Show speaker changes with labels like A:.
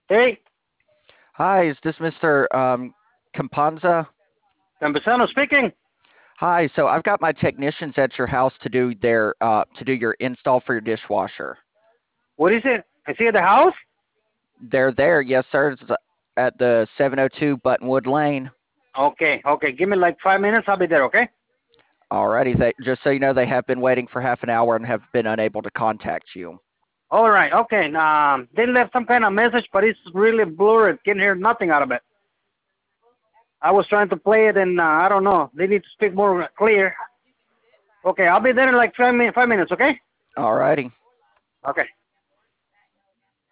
A: Hey,
B: Hi, is this Mr. Campanza?
A: Campesano speaking.
B: Hi, so I've got my technicians at your house to do your install for your dishwasher.
A: What is it? I see at the house.
B: They're there, yes, sir. It's at the 702 Buttonwood Lane.
A: Okay, okay. Give me like 5 minutes. I'll be there. Okay.
B: Alrighty, just so you know, they have been waiting for half an hour and have been unable to contact you.
A: All right. Okay. They left some kind of message, but it's really blurry. Can't hear nothing out of it. I was trying to play it, and I don't know. They need to speak more clear. Okay, I'll be there in like 5 minutes. Okay.
B: Alrighty.
A: Okay.